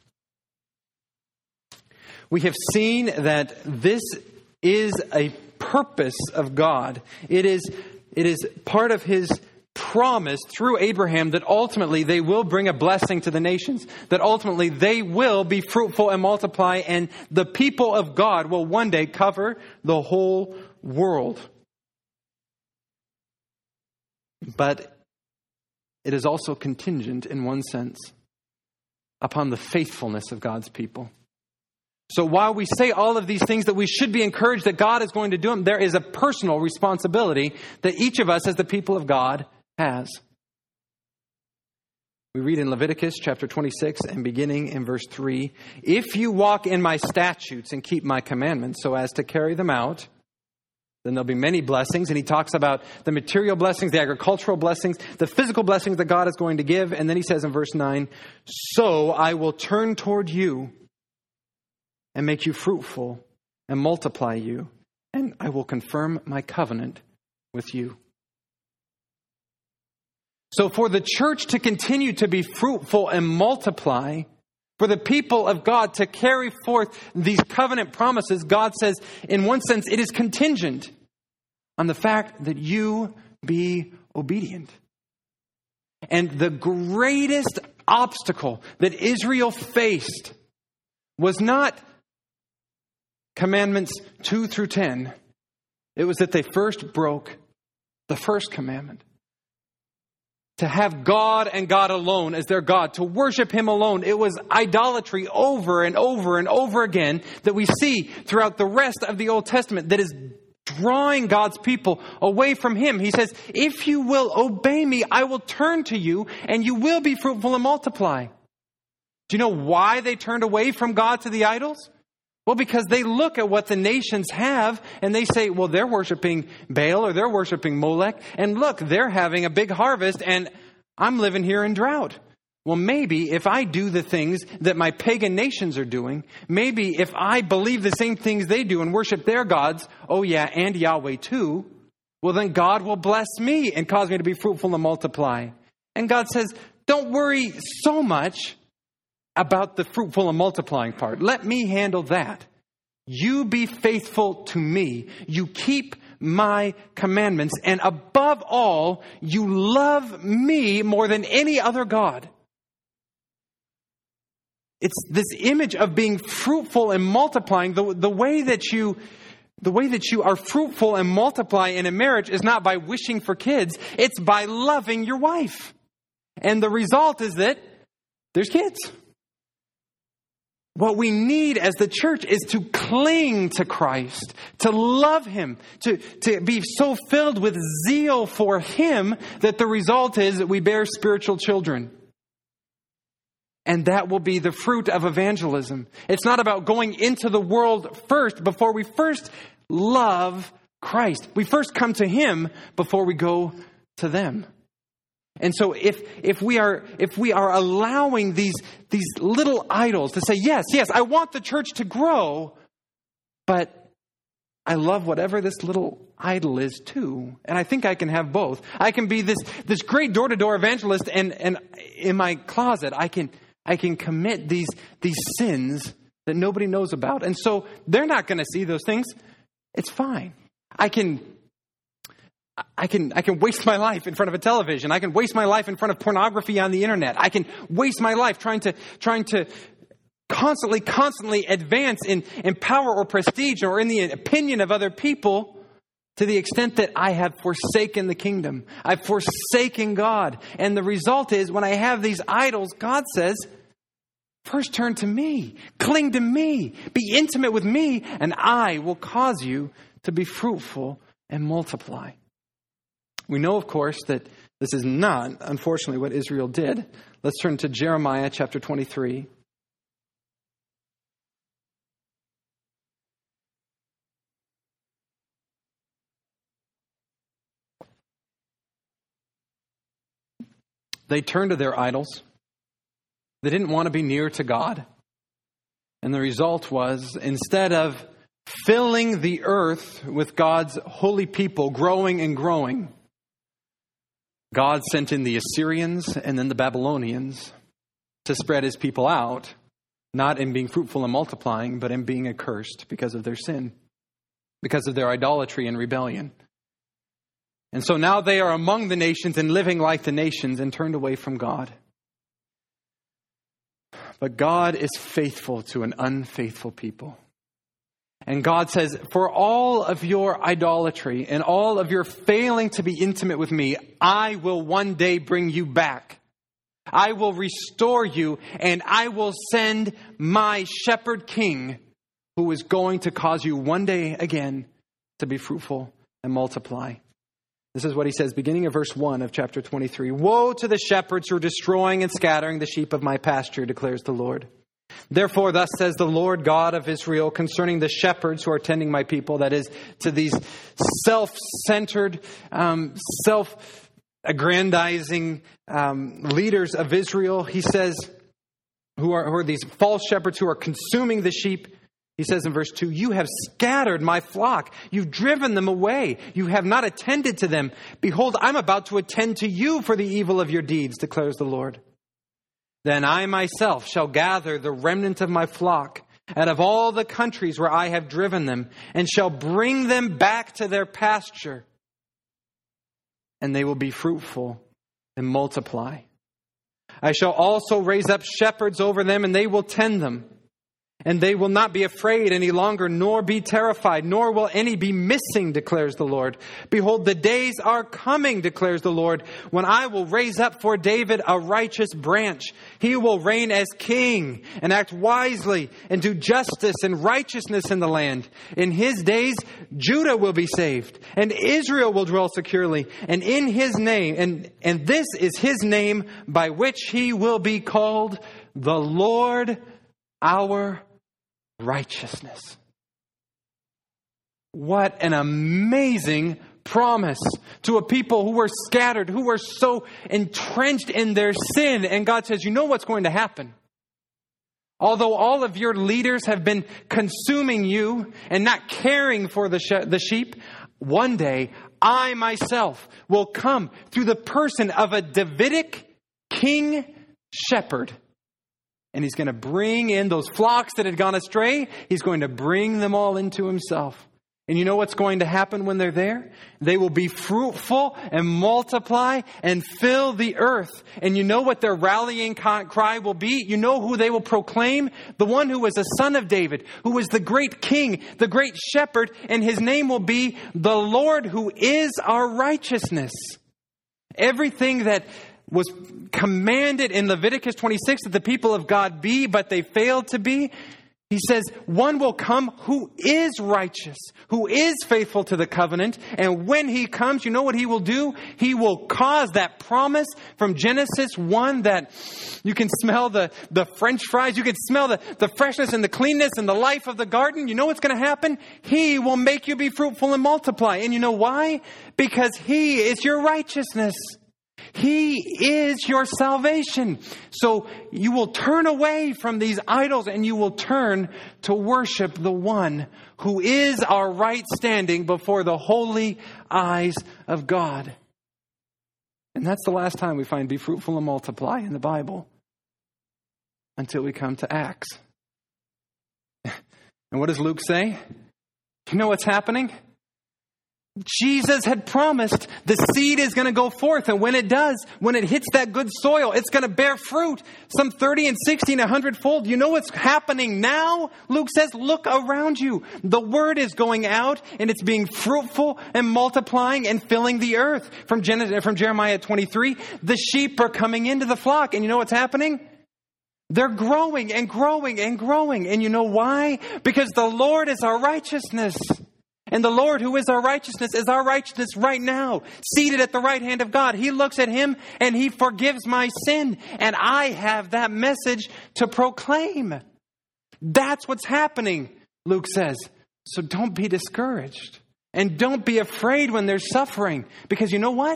We have seen that this is a purpose of God. It is part of his promise through Abraham that ultimately they will bring a blessing to the nations, that ultimately they will be fruitful and multiply, and the people of God will one day cover the whole world. But it is also contingent, in one sense, upon the faithfulness of God's people. So while we say all of these things that we should be encouraged that God is going to do them, there is a personal responsibility that each of us as the people of God has. We read in Leviticus chapter 26 and beginning in verse 3, "If you walk in my statutes and keep my commandments so as to carry them out, then there'll be many blessings." And he talks about the material blessings, the agricultural blessings, the physical blessings that God is going to give. And then he says in verse 9, "So I will turn toward you and make you fruitful and multiply you, and I will confirm my covenant with you." So for the church to continue to be fruitful and multiply, for the people of God to carry forth these covenant promises, God says, in one sense, it is contingent on the fact that you be obedient. And the greatest obstacle that Israel faced was not commandments 2 through 10. It was that they first broke the first commandment. To have God and God alone as their God, to worship him alone. It was idolatry over and over and over again that we see throughout the rest of the Old Testament that is drawing God's people away from him. He says, if you will obey me, I will turn to you and you will be fruitful and multiply. Do you know why they turned away from God to the idols? Well, because they look at what the nations have and they say, well, they're worshiping Baal or they're worshiping Molech. And look, they're having a big harvest and I'm living here in drought. Well, maybe if I do the things that my pagan nations are doing, maybe if I believe the same things they do and worship their gods, oh yeah, and Yahweh too, well then God will bless me and cause me to be fruitful and multiply. And God says, don't worry so much about the fruitful and multiplying part. Let me handle that. You be faithful to me. You keep my commandments. And above all, you love me more than any other God. It's this image of being fruitful and multiplying. The way that you are fruitful and multiply in a marriage is not by wishing for kids. It's by loving your wife. And the result is that there's kids. What we need as the church is to cling to Christ, to love him, to be so filled with zeal for him that the result is that we bear spiritual children. And that will be the fruit of evangelism. It's not about going into the world first before we first love Christ. We first come to him before we go to them. And so if we are allowing these little idols to say, yes, I want the church to grow, but I love whatever this little idol is too. And I think I can have both. I can be this great door-to-door evangelist and in my closet I can commit these sins that nobody knows about. And so they're not going to see those things. It's fine. I can waste my life in front of a television. I can waste my life in front of pornography on the internet. I can waste my life trying to constantly advance in power or prestige or in the opinion of other people to the extent that I have forsaken the kingdom. I've forsaken God. And the result is when I have these idols, God says, first turn to me, cling to me, be intimate with me, and I will cause you to be fruitful and multiply. We know, of course, that this is not, unfortunately, what Israel did. Let's turn to Jeremiah chapter 23. They turned to their idols. They didn't want to be near to God. And the result was, instead of filling the earth with God's holy people, growing and growing, God sent in the Assyrians and then the Babylonians to spread his people out, not in being fruitful and multiplying, but in being accursed because of their sin, because of their idolatry and rebellion. And so now they are among the nations and living like the nations and turned away from God. But God is faithful to an unfaithful people. And God says, for all of your idolatry and all of your failing to be intimate with me, I will one day bring you back. I will restore you, and I will send my shepherd king who is going to cause you one day again to be fruitful and multiply. This is what he says, beginning of verse 1 of chapter 23. Woe to the shepherds who are destroying and scattering the sheep of my pasture, declares the Lord. Therefore, thus says the Lord God of Israel concerning the shepherds who are tending my people, that is, to these self-centered, self-aggrandizing leaders of Israel. He says, who are these false shepherds who are consuming the sheep. He says in verse 2, you have scattered my flock. You've driven them away. You have not attended to them. Behold, I'm about to attend to you for the evil of your deeds, declares the Lord. Then I myself shall gather the remnant of my flock out of all the countries where I have driven them, and shall bring them back to their pasture. And they will be fruitful and multiply. I shall also raise up shepherds over them, and they will tend them. And they will not be afraid any longer, nor be terrified, nor will any be missing, declares the Lord. Behold, the days are coming, declares the Lord, when I will raise up for David a righteous branch. He will reign as king and act wisely and do justice and righteousness in the land. In his days, Judah will be saved and Israel will dwell securely. And in his name, and this is his name by which he will be called, the Lord our righteousness. What an amazing promise to a people who were scattered, who were so entrenched in their sin. And God says, you know what's going to happen? Although all of your leaders have been consuming you and not caring for the sheep, one day I myself will come through the person of a Davidic king shepherd. And he's going to bring in those flocks that had gone astray. He's going to bring them all into himself. And you know what's going to happen when they're there? They will be fruitful and multiply and fill the earth. And you know what their rallying cry will be? You know who they will proclaim? The one who was a son of David, who was the great king, the great shepherd. And his name will be the Lord who is our righteousness. Everything that was commanded in Leviticus 26 that the people of God be, but they failed to be. He says, one will come who is righteous, who is faithful to the covenant. And when he comes, you know what he will do? He will cause that promise from Genesis 1 that you can smell the French fries. You can smell the freshness and the cleanness and the life of the garden. You know what's going to happen? He will make you be fruitful and multiply. And you know why? Because he is your righteousness. He is your salvation. So you will turn away from these idols and you will turn to worship the one who is our right standing before the holy eyes of God. And that's the last time we find be fruitful and multiply in the Bible until we come to Acts. And what does Luke say? You know what's happening? Jesus had promised the seed is going to go forth. And when it does, when it hits that good soil, it's going to bear fruit. Some 30 and 60 and 100-fold. You know what's happening now? Luke says, look around you. The word is going out and it's being fruitful and multiplying and filling the earth. From Jeremiah 23, the sheep are coming into the flock. And you know what's happening? They're growing and growing and growing. And you know why? Because the Lord is our righteousness. And the Lord who is our righteousness is our righteousness right now, seated at the right hand of God. He looks at him and he forgives my sin. And I have that message to proclaim. That's what's happening, Luke says. So don't be discouraged. And don't be afraid when there's suffering. Because you know what?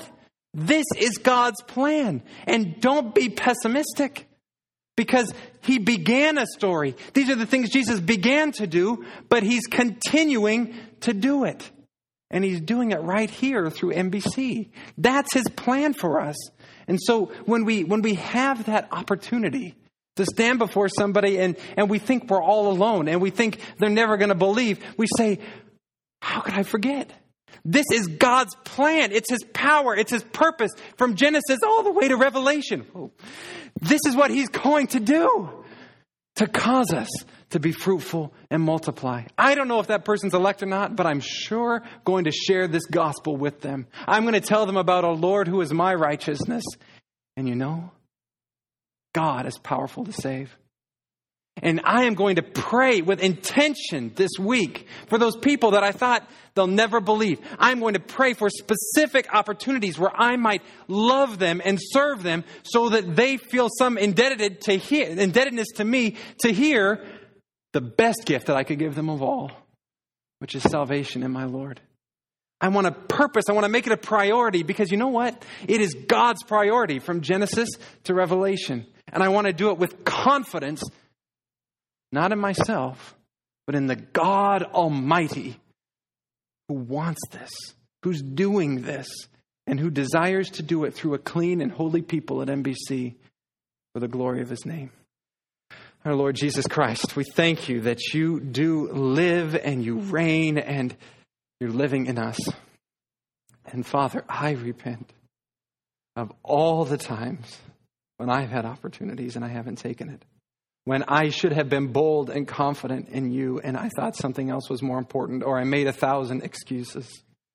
This is God's plan. And don't be pessimistic, because he began a story. These are the things Jesus began to do, but he's continuing to do it. And he's doing it right here through NBC. That's his plan for us. And so when we have that opportunity to stand before somebody and we think we're all alone and we think they're never going to believe, we say, how could I forget? This is God's plan. It's his power. It's his purpose from Genesis all the way to Revelation. Oh, this is what he's going to do to cause us to be fruitful and multiply. I don't know if that person's elect or not, but I'm sure going to share this gospel with them. I'm going to tell them about a Lord who is my righteousness. And you know, God is powerful to save. And I am going to pray with intention this week for those people that I thought they'll never believe. I'm going to pray for specific opportunities where I might love them and serve them so that they feel some indebtedness to me to hear the best gift that I could give them of all, which is salvation in my Lord. I want to make it a priority, because you know what? It is God's priority from Genesis to Revelation. And I want to do it with confidence, not in myself, but in the God Almighty who wants this, who's doing this, and who desires to do it through a clean and holy people at NBC for the glory of his name. Our Lord Jesus Christ, we thank you that you do live and you reign and you're living in us. And Father, I repent of all the times when I've had opportunities and I haven't taken it. When I should have been bold and confident in you and I thought something else was more important, or I made 1,000 excuses.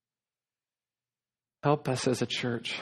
Help us as a church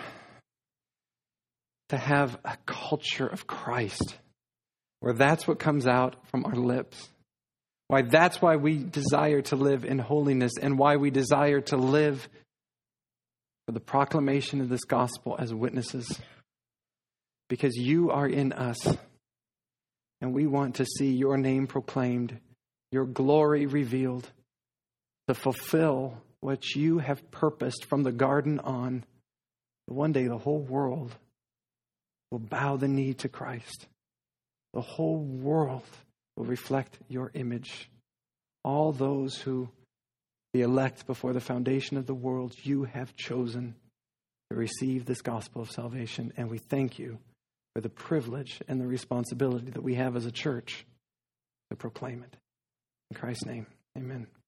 to have a culture of Christ, where that's what comes out from our lips. That's why we desire to live in holiness, and why we desire to live for the proclamation of this gospel as witnesses. Because you are in us, and we want to see your name proclaimed, your glory revealed, to fulfill what you have purposed from the garden on. One day the whole world will bow the knee to Christ. The whole world will reflect your image. All those who, the elect before the foundation of the world, you have chosen to receive this gospel of salvation. And we thank you for the privilege and the responsibility that we have as a church to proclaim it. In Christ's name, amen.